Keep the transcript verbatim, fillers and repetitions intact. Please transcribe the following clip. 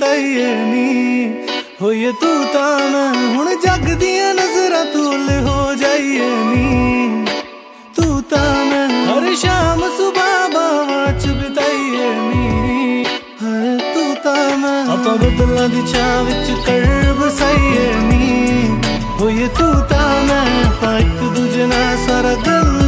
बिताइए नी होइए तू ता मैं हुण जग दियां नजरां तूल हो जाइए नी तू ता मैं हर शाम सुबह बावां च बिताइए नी हाय तू ता मैं आपां बदलां दी छां विच कर बसाइए नी होइए तू ता मैं आपां इक दूजे नाल सारा दिन